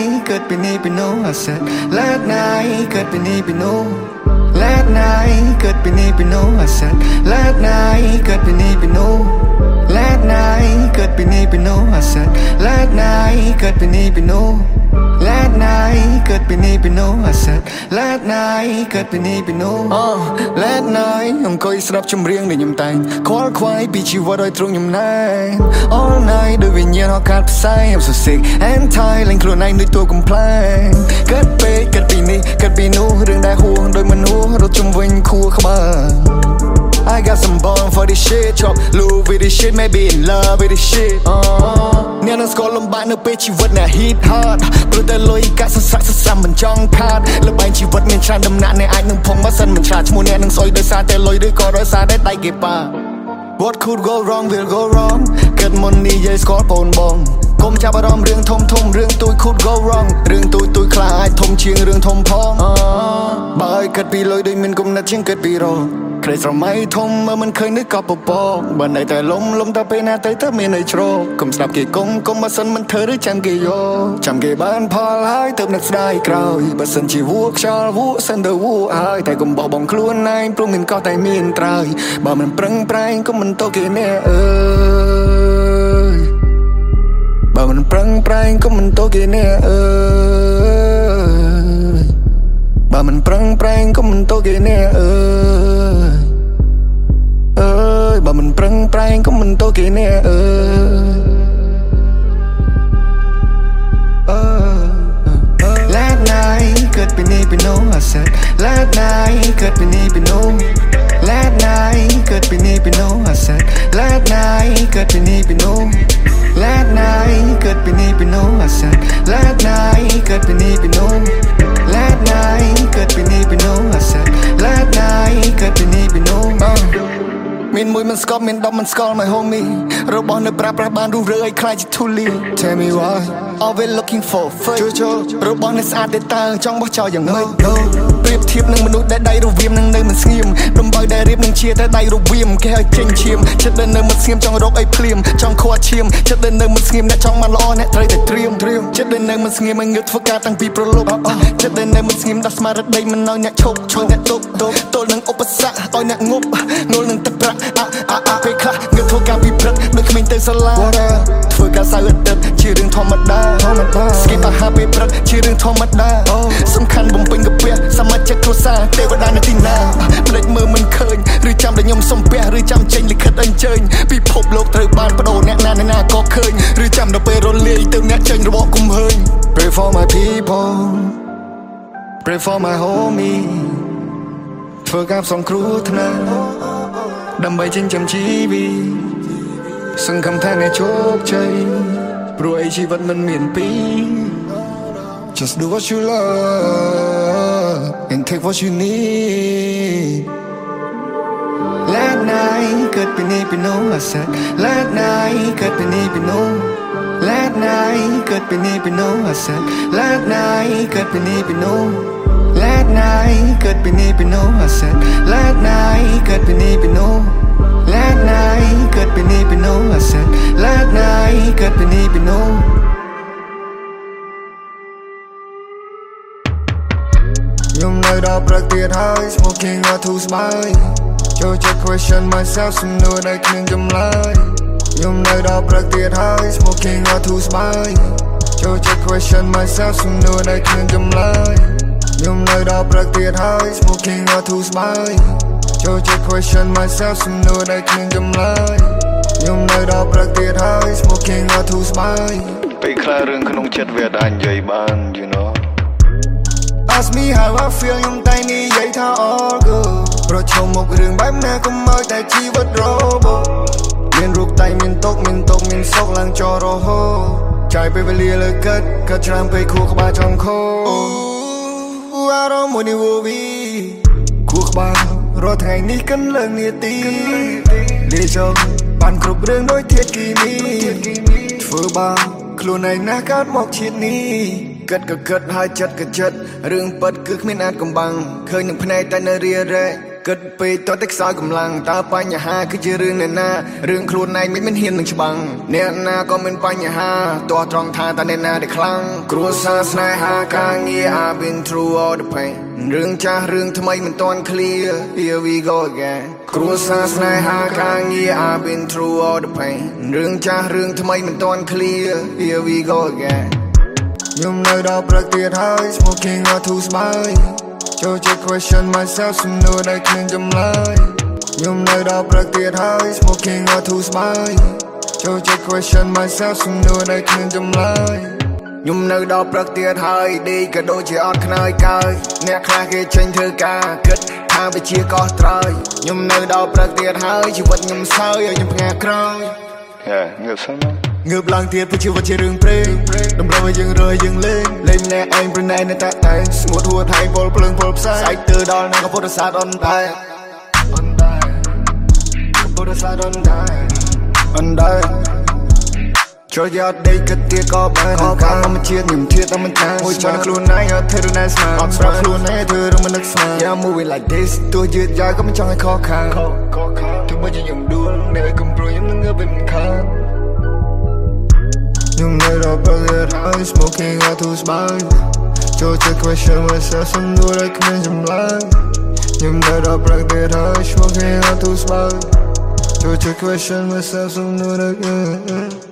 could be need be no I said last night could be need be no last night could be need be no I said last night could be need be no last night could be need be no I said last night could be need be no last night could be need be no I said last night could be need be no last night អង្គុយស្ដាប់ចម្រៀងដែលខ្ញុំតែងខ្វល់ខ្វាយពីជីវិតឲ្យទ្រង់ខ្ញុំណែន all night ដោយវិញ្ញាណហៅកាត់ផ្សាយ I'm so sick and tired លេងខ្លួនឯងដូចតួកំ pl ែងគិតពេកគិតពីនេះគិតពីនោះរឿងដែលហួងដោយមិនហួររត់ជុំវិញខួរក្បាល I got some bone for this shit chop love with this shit maybe in love with this shit អ្នកនឹងស្គាល់លំបាកនៅពេលជីវិតអ្នក hit hard ព្រោះតែលុយកាក់សរស័ក្តិសរស័មមិនចង់ខាតលបែងជីវិតមានច្រើនដំណាក់អ្នកអាចនឹងភុំបើសិនមិនឆ្លាតឈ្មោះអ្នកនឹងស្អុយដោយសារតែលុយឬក៏ដោយសារតែដៃគេប៉ា What could go wrong will go wrong គិតមុននិយាយស្គាល់បងបងកុំចាប់អារម្មណ៍រឿងធំធំរឿងទូច could go wrong រឿងទូចទូចខ្លះអាចធំជាងរឿងធំផងបើឲ្យគិតពីលុយដូចមានគំនិតជាងគិតពីរកក្រីស្រមៃធំមើលមិនឃើញនេះក៏ពពកបើនៅតែលំតែពេលណាទៅមានឲ្យជ្រកកុំស្ដាប់គេកុំបើសិនមិនធ្វើឬចាំគេយកចាំគេបានផលហើយទៅនឹកស្ដាយក្រោយបើសិនជាវួខ្យល់វួសិនទៅវួហើយតែកុំបោះបង់ខ្លួនឯងព្រោះមានកោះតែមានត្រើយបើមិនប្រឹងប្រែងក៏មិនទៅគេអ្នកអើយបើមិនប្រឹងប្រែងក៏មិនទៅគេអ្នកអើយបើមិនប្រឹងប្រែងក៏មិនទៅគេអ្នកអើយបើមិនប្រឹងប្រែងក៏មិនទៅគេអ្នកអើយ Last night could be need be no I said last night could be need be no last night could be need be no I said last night could be need be no last night could be need be no I said last night could be need be no last night could be need be no I said last night could be need be no មានមួយមិនស្កប់មាន10មិនស្គាល់ my homie របស់នៅប្រើប្រាស់បានរុះរើឲ្យខ្លាចជាធូលី Tell me why always looking for fake របស់នៅស្អាតតែតើចង់បោះចោលយ៉ាងម៉េចប្រៀបធៀបនឹងមនុស្សដែលដៃរវៀមនឹងនៅមិនស្ងៀមដំបើដែលរៀបនឹងជាតែដៃរវៀមគេឲ្យចេញឈាមចិត្តដែលនៅមិនស្ងៀមចង់រកឲ្យភ្លាមចង់ខួតឈាមចិត្តដែលនៅមិនស្ងៀមអ្នកចង់បានល្អអ្នកត្រូវតែត្រៀមចិត្តដែលនៅមិនស្ងៀមឲ្យងើបធ្វើការតាំងពីប្រឡប់ចិត្តដែលនៅមិនស្ងៀមដោះស្មារតីមិនឲ្យអ្នកឈប់អ្នកទប់ទល់នឹងឧបសគ្គឲ្យអ្នកងប់ងល់នឹងទឹកប្រាក់ពេលខ្លះងើបធ្វើការពីព្រឹកដូចគ្មានទៅសាលាធ្វើការសៅរ៍អាទិត្យជារឿងធម្មតាស្គីបអាហារពេលព្រឹកជារឿងធម្មតាសំខាន់បំពេញកាពះសមាជិកគ្រួសារទេវតានៅទីណាផ្លេចមើលមិនឃើញឬចាំតែខ្ញុំសំពះឬចាំចេញលិខិតអញ្ជើញពិភពលោកត្រូវបានបដូរអ្នកណាក៏ឃើញឬចាំដល់ពេលរលាយទៅអ្នកចេញរបបគុំហើញ Pray for my people Pray for my homie ធ្វើការផ្សងគ្រោះថ្នាក់ដើម្បីចិញ្ចឹមជីវិតសង្ឃឹមថាអ្នកជោគជ័យព្រោះជីវិតមិនមានពីរ Just do what you love and take what you need Last night could be need be no I said last night could be need be no last night could be need be no I said last night could be need be no last night could be need be no I said last night could be need be no last night could be need be no I said last night could be need be no ខ្ញុំនៅដល់ព្រឹកទៀតហើយ smoking អត់ធូរស្បើយចូលចិត្ត question myself សំណួរដែលគ្មានចម្លើយខ្ញុំនៅដល់ព្រឹកទៀតហើយ smoking អត់ធូរស្បើយចូលចិត្ត question myself សំណួរដែលគ្មានចម្លើយខ្ញុំនៅដល់ព្រឹកទៀតហើយ smoking អត់ធូរស្បើយចូលចិត្ត question myself សំណួរដែលគ្មានចម្លើយខ្ញុំនៅដល់ព្រឹកទៀតហើយ smoking អត់ធូរស្បើយពេលខ្លះរឿងក្នុងចិត្តវាអាចនិយាយបាន you know Ask me how I feel ខ្ញុំតែនិយាយថា all good ប្រឈមមុខរឿងបែបណាកុំឲ្យតែជីវិតរបបមានរូបតែមានទុកមានសុខឡើងចោលរហូតចាយពេលវេលាលើកើតច្រើនពេកខួរក្បាលចង់ខូI don't want you to be ខួរក្បាលរាល់ថ្ងៃនេះកិនលើកនាទីលាចងបានគ្រប់រឿងដូចធាតុគីមីធ្វើបាបខ្លួនឯងណាកើតមកជាតិនេះគិតក៏គិតហើយចិត្តក៏ចិត្តរឿងពិតគឺគ្មានអាចកំបាំងឃើញនឹងភ្នែកតែនៅរារែកគិតពេកតតែខ្សោយកម្លាំងតើបញ្ហាគឺជារឿងអ្នកណារឿងខ្លួនឯងមិនហ៊ាននឹងច្បាំងអ្នកណាក៏មានបញ្ហាតោះត្រង់ថាតើអ្នកណាដែលខ្លាំងគ្រួសារស្នេហាការងារ I've been through all the pain រឿងចាស់រឿងថ្មីមិនទាន់ clear here we go again គ្រួសារស្នេហាការងារ I've been through all the pain រឿងចាស់រឿងថ្មីមិនទាន់ clear here we go again ខ្ញុំនៅដល់ព្រឹកទៀតហើយ smoking អត់ធូរស្បើយចូលជា question myself សំណួរដែលគ្មានចម្លើយខ្ញុំនៅដល់ព្រឹកទៀតហើយ smoking អត់ធូរស្បើយចូលជា question myself សំណួរដែលគ្មានចម្លើយខ្ញុំនៅដល់ព្រឹកទៀតហើយដេកក៏ដូចជាអត់ខ្នើយកើយអ្នកខ្លះគេចេញធ្វើការគិតថាវាជាកោះត្រើយខ្ញុំនៅដល់ព្រឹកទៀតហើយជីវិតខ្ញុំសើយឲ្យខ្ញុំផ្ងាក្រោយងើបសិនងើបឡើងទៀតពីជីវិតជារឿងព្រេងតម្រូវឲ្យយើងរើយើងលេងម្នាក់ឯងប្រណែនតែតែស្ងួតហួរថៃពលភ្លើងពលផ្សាយសាច់ទើដល់នឹងពុទ្ធសាសនាអនដែរពុទ្ធសាសនាអនដែរចូលយកដេកគិតទៀតក៏បានកាលមកជាតិខ្ញុំធៀបតែមិនតាមួយចាំខ្លួនឯងអត់ធ្វើរឿងណាស្មានអត់ស្រាប់ខ្លួនឯងធ្វើរឿងមិននឹកស្មាន Yeah moving like this ទោះយឺតយ៉ាវក៏មិនចង់ឲ្យខកខានទោះបីជាខ្ញុំដួលនៅឲ្យកំព្រួយខ្ញុំនឹងងើបមិនខានខ្ញុំនៅដល់ព្រឹកទៀតហើយ smoking អត់ធូរស្បើយចូលជា question myself សំណួរដែលគ្មានចម្លើយខ្ញុំនៅដល់ព្រឹកទៀតហើយ smoking អត់ធូរស្បើយចូលជា question myself សំណួរដែល